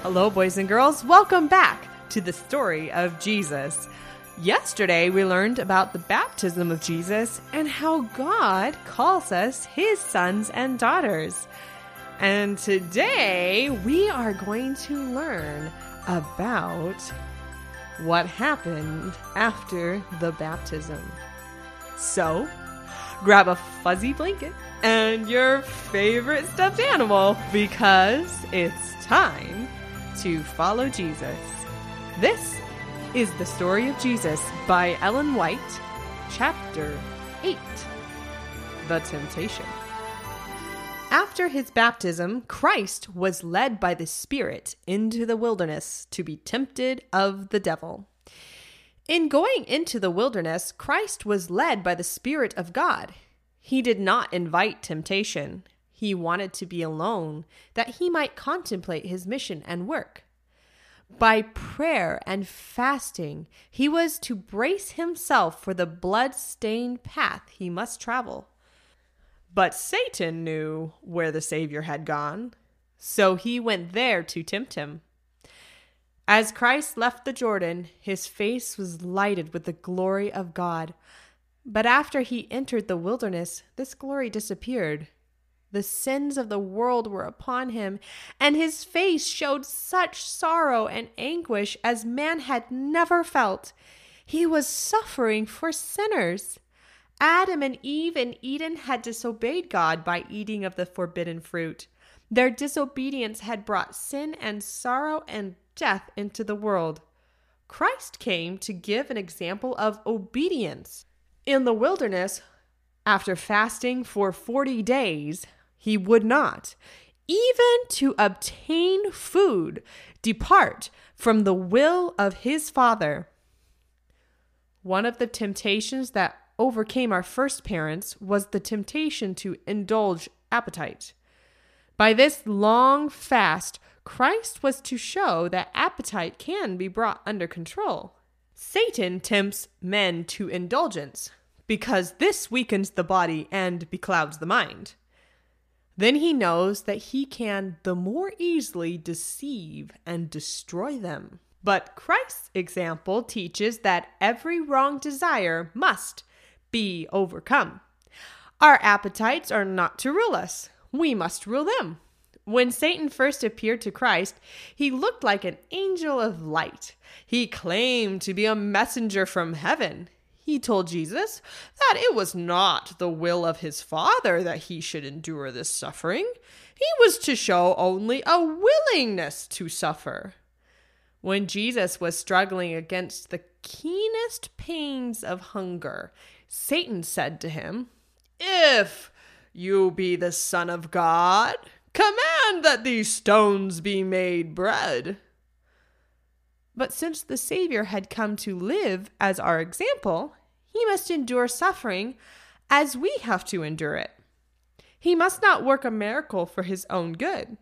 Hello, boys and girls. Welcome back to the story of Jesus. Yesterday, we learned about the baptism of Jesus and how God calls us his sons and daughters. And today, we are going to learn about what happened after the baptism. So, grab a fuzzy blanket and your favorite stuffed animal because it's time to follow Jesus. This is the story of Jesus by Ellen White, Chapter 8, The Temptation. After his baptism, Christ was led by the Spirit into the wilderness to be tempted of the devil. In going into the wilderness, Christ was led by the Spirit of God. He did not invite temptation. He wanted to be alone, that he might contemplate his mission and work. By prayer and fasting, he was to brace himself for the blood-stained path he must travel. But Satan knew where the Savior had gone, so he went there to tempt him. As Christ left the Jordan, his face was lighted with the glory of God. But after he entered the wilderness, this glory disappeared. The sins of the world were upon him, and his face showed such sorrow and anguish as man had never felt. He was suffering for sinners. Adam and Eve in Eden had disobeyed God by eating of the forbidden fruit. Their disobedience had brought sin and sorrow and death into the world. Christ came to give an example of obedience. In the wilderness, after fasting for 40 days, he would not, even to obtain food, depart from the will of his Father. One of the temptations that overcame our first parents was the temptation to indulge appetite. By this long fast, Christ was to show that appetite can be brought under control. Satan tempts men to indulgence because this weakens the body and beclouds the mind. Then he knows that he can the more easily deceive and destroy them. But Christ's example teaches that every wrong desire must be overcome. Our appetites are not to rule us. We must rule them. When Satan first appeared to Christ, he looked like an angel of light. He claimed to be a messenger from heaven. He told Jesus that it was not the will of his Father that he should endure this suffering. He was to show only a willingness to suffer. When Jesus was struggling against the keenest pains of hunger, Satan said to him, "If you be the Son of God, command that these stones be made bread." But since the Savior had come to live as our example, he must endure suffering as we have to endure it. He must not work a miracle for his own good.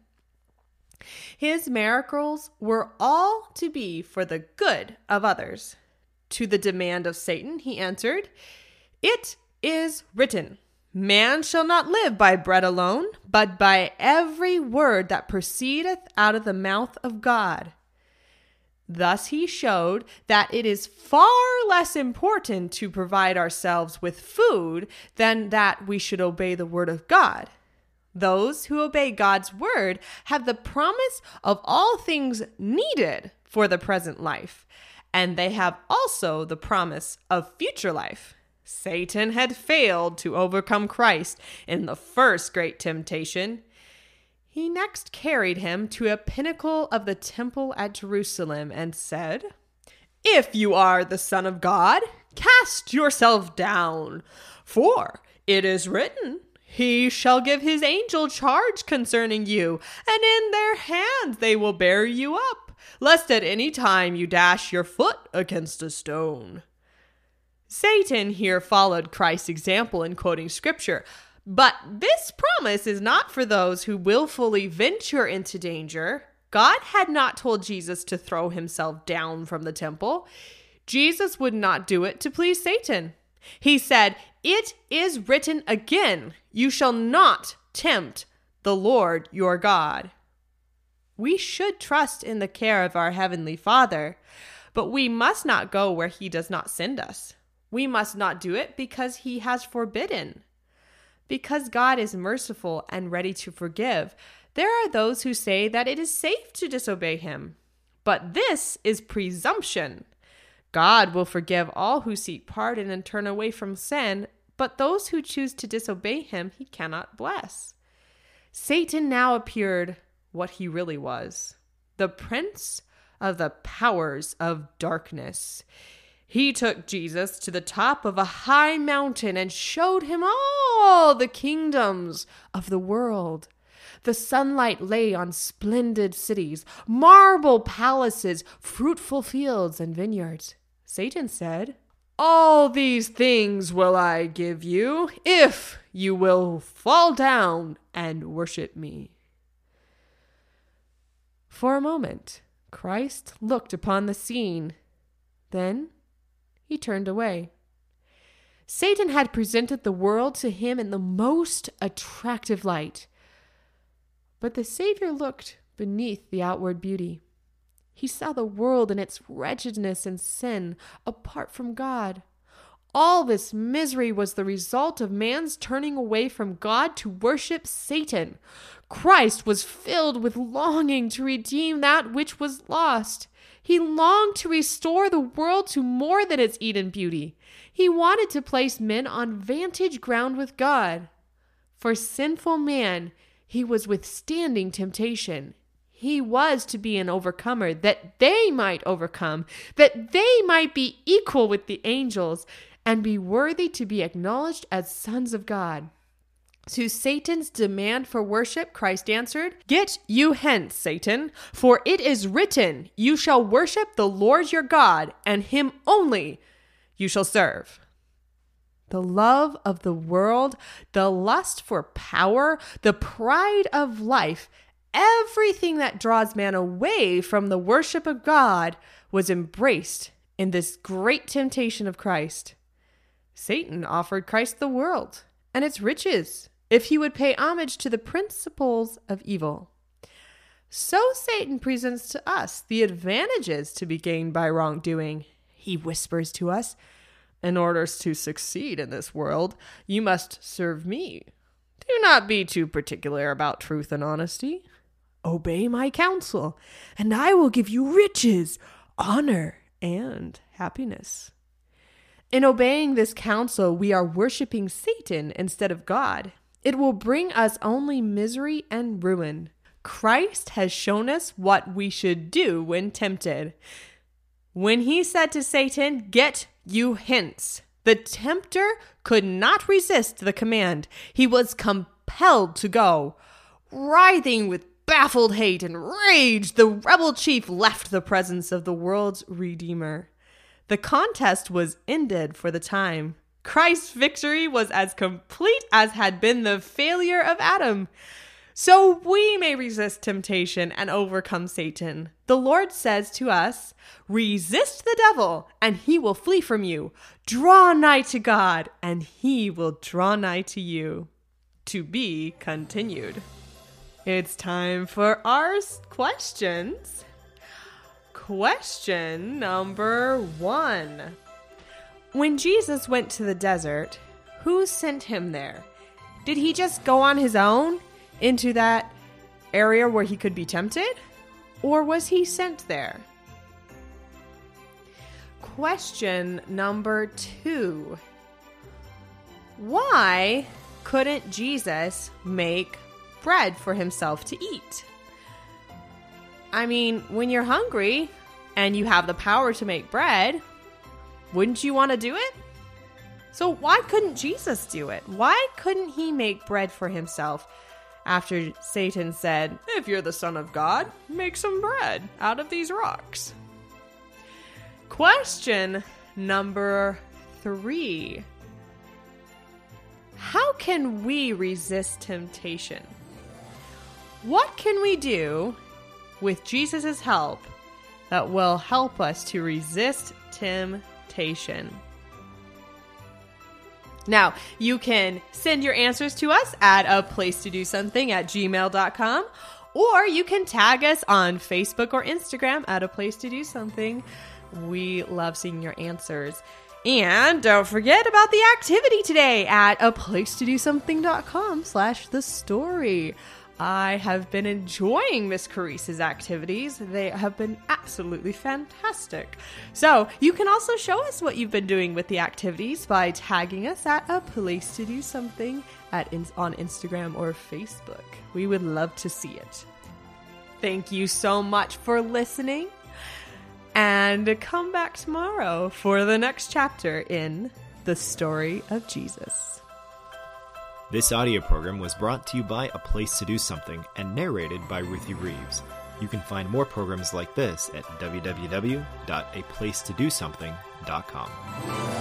His miracles were all to be for the good of others. To the demand of Satan, he answered, "It is written, man shall not live by bread alone, but by every word that proceedeth out of the mouth of God." Thus he showed that it is far less important to provide ourselves with food than that we should obey the word of God. Those who obey God's word have the promise of all things needed for the present life, and they have also the promise of future life. Satan had failed to overcome Christ in the first great temptation. He next carried him to a pinnacle of the temple at Jerusalem and said, "If you are the Son of God, cast yourself down, for it is written, he shall give his angel charge concerning you, and in their hands they will bear you up, lest at any time you dash your foot against a stone." Satan here followed Christ's example in quoting scripture. But this promise is not for those who willfully venture into danger. God had not told Jesus to throw himself down from the temple. Jesus would not do it to please Satan. He said, "It is written again, you shall not tempt the Lord your God." We should trust in the care of our Heavenly Father, but we must not go where He does not send us. We must not do it because He has forbidden. Because God is merciful and ready to forgive, there are those who say that it is safe to disobey Him. But this is presumption. God will forgive all who seek pardon and turn away from sin, but those who choose to disobey Him, He cannot bless. Satan now appeared what he really was, the prince of the powers of darkness. He took Jesus to the top of a high mountain and showed him all the kingdoms of the world. The sunlight lay on splendid cities, marble palaces, fruitful fields and vineyards. Satan said, "All these things will I give you if you will fall down and worship me." For a moment, Christ looked upon the scene. Then He turned away. Satan had presented the world to him in the most attractive light. But the Savior looked beneath the outward beauty. He saw the world in its wretchedness and sin apart from God. All this misery was the result of man's turning away from God to worship Satan. Christ was filled with longing to redeem that which was lost. He longed to restore the world to more than its Eden beauty. He wanted to place men on vantage ground with God. For sinful man, He was withstanding temptation. He was to be an overcomer, that they might overcome, that they might be equal with the angels, and be worthy to be acknowledged as sons of God. To Satan's demand for worship, Christ answered, "Get you hence, Satan, for it is written, you shall worship the Lord your God, and Him only you shall serve." The love of the world, the lust for power, the pride of life, everything that draws man away from the worship of God was embraced in this great temptation of Christ. Satan offered Christ the world and its riches if he would pay homage to the principles of evil. So Satan presents to us the advantages to be gained by wrongdoing. He whispers to us, "In order to succeed in this world, you must serve me. Do not be too particular about truth and honesty. Obey my counsel, and I will give you riches, honor, and happiness." In obeying this counsel, we are worshiping Satan instead of God. It will bring us only misery and ruin. Christ has shown us what we should do when tempted. When He said to Satan, "Get you hence," the tempter could not resist the command. He was compelled to go. Writhing with baffled hate and rage, the rebel chief left the presence of the world's Redeemer. The contest was ended for the time. Christ's victory was as complete as had been the failure of Adam. So we may resist temptation and overcome Satan. The Lord says to us, "Resist the devil, and he will flee from you. Draw nigh to God, and He will draw nigh to you." To be continued. It's time for our questions. Question number 1. When Jesus went to the desert, who sent Him there? Did He just go on His own into that area where He could be tempted? Or was He sent there? Question number 2. Why couldn't Jesus make bread for Himself to eat? I mean, when you're hungry and you have the power to make bread, wouldn't you want to do it? So why couldn't Jesus do it? Why couldn't He make bread for Himself after Satan said, "If you're the Son of God, make some bread out of these rocks"? Question number 3. How can we resist temptation? What can we do with Jesus' help that will help us to resist temptation? Now, you can send your answers to us at aplacetodosomething@gmail.com, Or you can tag us on Facebook or Instagram at A Place to Do Something. We love seeing your answers. And don't forget about the activity today at aplacetodosomething.com/thestory. I have been enjoying Miss Carice's activities. They have been absolutely fantastic. So you can also show us what you've been doing with the activities by tagging us at A Place to Do Something on Instagram or Facebook. We would love to see it. Thank you so much for listening. And come back tomorrow for the next chapter in the story of Jesus. This audio program was brought to you by A Place to Do Something and narrated by Ruthie Reeves. You can find more programs like this at www.aplacetodosomething.com.